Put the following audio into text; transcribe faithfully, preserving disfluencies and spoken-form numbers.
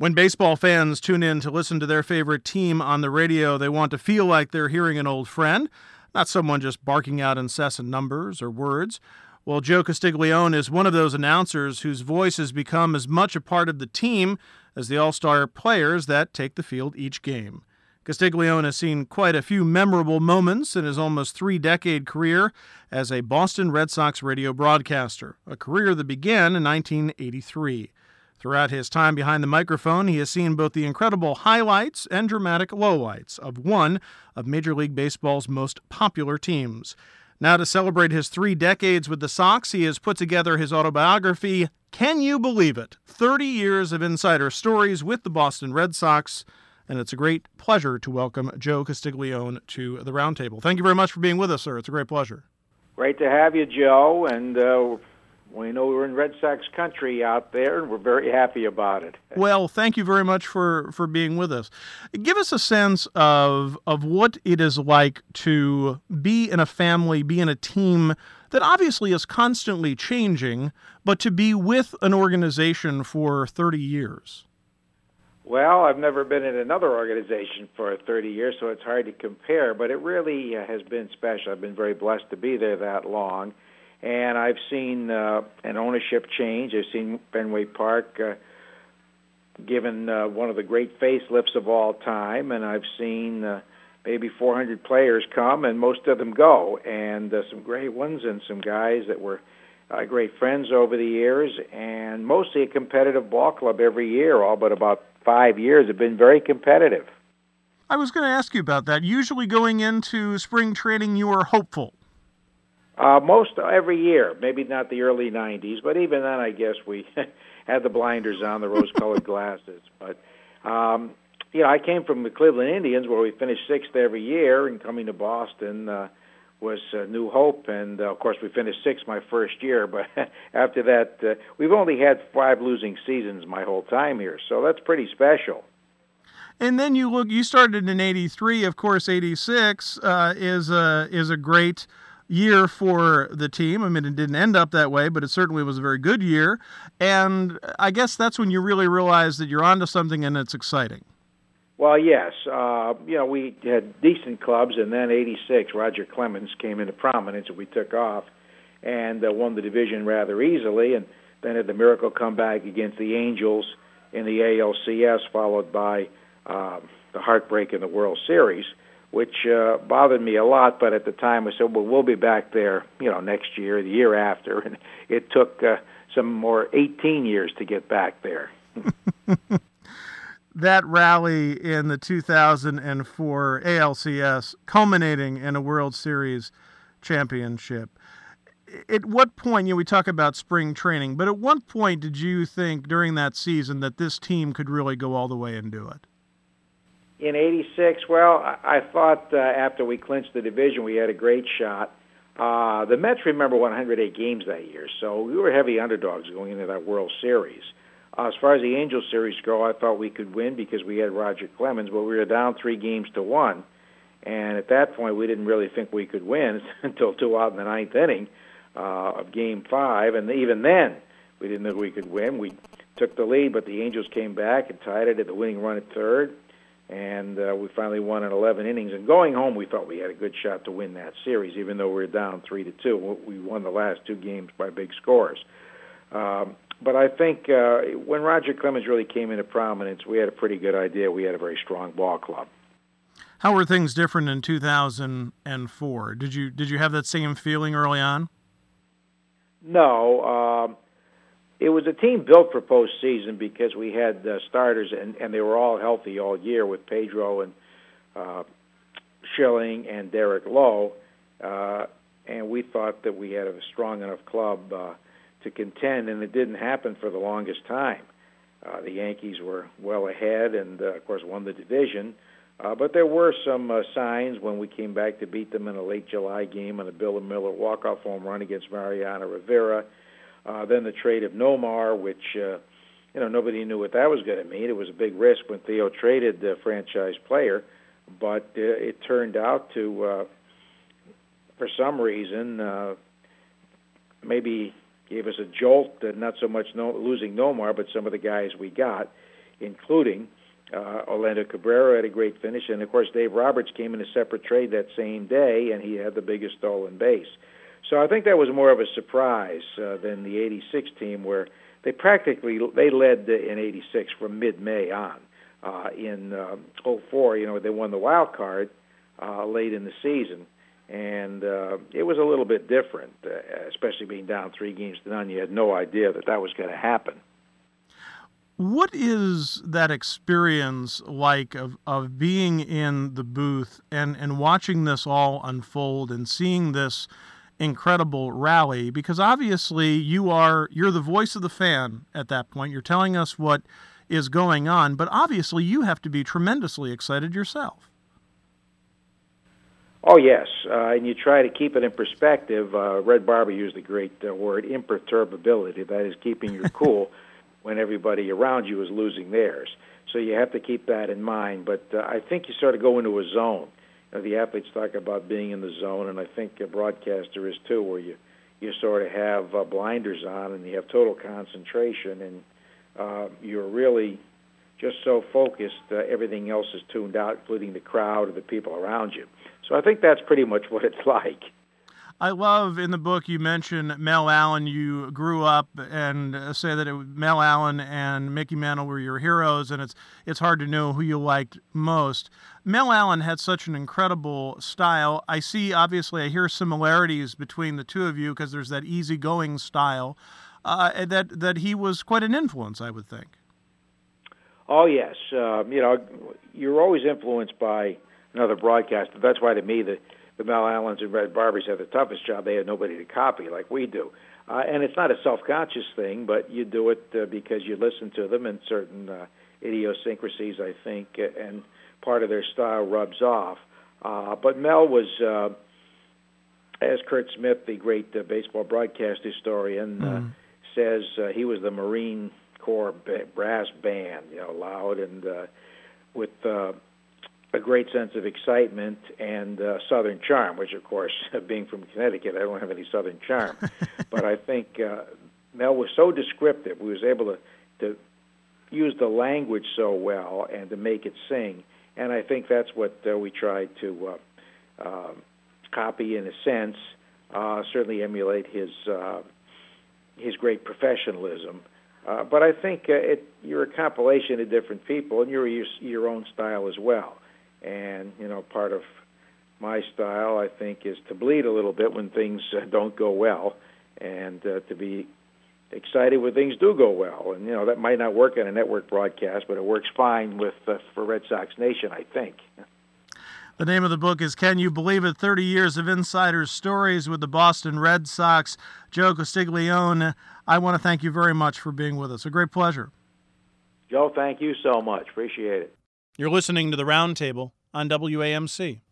When baseball fans tune in to listen to their favorite team on the radio, they want to feel like they're hearing an old friend, not someone just barking out incessant numbers or words. Well, Joe Castiglione is one of those announcers whose voice has become as much a part of the team as the all-star players that take the field each game. Castiglione has seen quite a few memorable moments in his almost three-decade career as a Boston Red Sox radio broadcaster, a career that began in nineteen eighty-three. Throughout his time behind the microphone, he has seen both the incredible highlights and dramatic lowlights of one of Major League Baseball's most popular teams. Now, to celebrate his three decades with the Sox, he has put together his autobiography, Can You Believe It? thirty years of insider stories with the Boston Red Sox. And it's a great pleasure to welcome Joe Castiglione to the Roundtable. Thank you very much for being with us, sir. It's a great pleasure. Great to have you, Joe, and uh, we know we're in Red Sox country out there, and we're very happy about it. Well, thank you very much for, for being with us. Give us a sense of of what it is like to be in a family, be in a team that obviously is constantly changing, but to be with an organization for thirty years. Well, I've never been in another organization for thirty years, so it's hard to compare, but it really uh, has been special. I've been very blessed to be there that long. And I've seen uh, an ownership change. I've seen Fenway Park uh, given uh, one of the great facelifts of all time, and I've seen uh, maybe four hundred players come, and most of them go, and uh, some great ones and some guys that were uh, great friends over the years, and mostly a competitive ball club every year. All but about five years have been very competitive. I was going to ask you about that. Usually going into spring training, you are hopeful. Uh, most every year, maybe not the early nineties, but even then I guess we had the blinders on, the rose-colored glasses. But, um, you know, I came from the Cleveland Indians where we finished sixth every year, and coming to Boston uh, was uh, new hope. And, uh, of course, we finished sixth my first year. But after that, uh, we've only had five losing seasons my whole time here, so that's pretty special. And then you look, you started in eighty-three. Of course, eighty-six uh, is a, is a great year for the team. I mean, it didn't end up that way, but it certainly was a very good year. And I guess that's when you really realize that you're onto something and it's exciting. Well, yes. Uh, you know, we had decent clubs, and then eighty-six, Roger Clemens came into prominence, and we took off and uh, won the division rather easily, and then had the miracle comeback against the Angels in the A L C S, followed by uh, the heartbreak in the World Series, which uh, bothered me a lot. But at the time, I said, well, we'll be back there, you know, next year, the year after. And it took uh, some more eighteen years to get back there. That rally in the two thousand four A L C S culminating in a World Series championship. At what point, you know, we talk about spring training, but at what point did you think during that season that this team could really go all the way and do it? In eighty-six, well, I thought uh, after we clinched the division, we had a great shot. Uh, the Mets, remember, won one hundred eight games that year, so we were heavy underdogs going into that World Series. Uh, as far as the Angels series go, I thought we could win because we had Roger Clemens, but we were down three games to one. And at that point, we didn't really think we could win until two out in the ninth inning uh, of Game five. And even then, we didn't think we could win. We took the lead, but the Angels came back and tied it at the winning run at third. And uh, we finally won in eleven innings. And going home, we thought we had a good shot to win that series, even though we were down three to two. We won the last two games by big scores. Um, but I think uh, when Roger Clemens really came into prominence, we had a pretty good idea. We had a very strong ball club. How were things different in two thousand four? Did you did you have that same feeling early on? No. Um, It was a team built for postseason because we had uh, starters, and, and they were all healthy all year with Pedro and uh, Schilling and Derek Lowe. Uh, and we thought that we had a strong enough club uh, to contend, and it didn't happen for the longest time. Uh, the Yankees were well ahead and, uh, of course, won the division. Uh, but there were some uh, signs when we came back to beat them in a late July game on a Bill Miller walk-off home run against Mariano Rivera. Uh, then the trade of Nomar, which, uh, you know, nobody knew what that was going to mean. It was a big risk when Theo traded the franchise player, but uh, it turned out to, uh, for some reason, uh, maybe gave us a jolt, uh, not so much no, losing Nomar, but some of the guys we got. including uh, Orlando Cabrera had a great finish, and of course Dave Roberts came in a separate trade that same day, and he had the biggest stolen base. So I think that was more of a surprise uh, than the eighty-six team, where they practically they led in eighty-six from mid-May on. Uh, in uh, oh four, you know, they won the wild card uh, late in the season, and uh, it was a little bit different, uh, especially being down three games to none. You had no idea that that was going to happen. What is that experience like of, of being in the booth and, and watching this all unfold and seeing this incredible rally? Because obviously you are you're the voice of the fan at that point. You're telling us what is going on, but obviously you have to be tremendously excited yourself. Oh, yes, uh, and you try to keep it in perspective. Uh, Red Barber used the great uh, word imperturbability, that is keeping your cool when everybody around you is losing theirs. So you have to keep that in mind, but uh, I think you sort of go into a zone. You know, the athletes talk about being in the zone, and I think a broadcaster is too, where you, you sort of have uh, blinders on and you have total concentration, and uh, you're really just so focused, uh, everything else is tuned out, including the crowd or the people around you. So I think that's pretty much what it's like. I love in the book you mention Mel Allen. You grew up and say that it was Mel Allen and Mickey Mantle were your heroes, and it's it's hard to know who you liked most. Mel Allen had such an incredible style. I see, obviously, I hear similarities between the two of you because there's that easygoing style. Uh, that that he was quite an influence, I would think. Oh yes, um, you know, you're always influenced by another broadcaster. That's why, to me, the the Mel Allens and Red Barbers had the toughest job. They had nobody to copy like we do. Uh, and it's not a self-conscious thing, but you do it uh, because you listen to them, and certain uh, idiosyncrasies, I think, uh, and part of their style rubs off. Uh, but Mel was, uh, as Curt Smith, the great uh, baseball broadcast historian, mm. uh, says, uh, he was the Marine Corps brass band, you know, loud and uh, with uh, a great sense of excitement and uh, Southern charm, which, of course, being from Connecticut, I don't have any Southern charm. But I think uh, Mel was so descriptive. He was able to, to use the language so well and to make it sing. And I think that's what uh, we tried to uh, uh, copy in a sense, uh, certainly emulate his uh, his great professionalism. Uh, but I think uh, it, you're a compilation of different people, and you're your, your own style as well. And, you know, part of my style, I think, is to bleed a little bit when things uh, don't go well, and uh, to be excited when things do go well. And, you know, that might not work on a network broadcast, but it works fine with uh, for Red Sox Nation, I think. The name of the book is Can You Believe It? thirty years of Insider Stories with the Boston Red Sox. Joe Castiglione, I want to thank you very much for being with us. A great pleasure. Joe, thank you so much. Appreciate it. You're listening to The Roundtable on W A M C.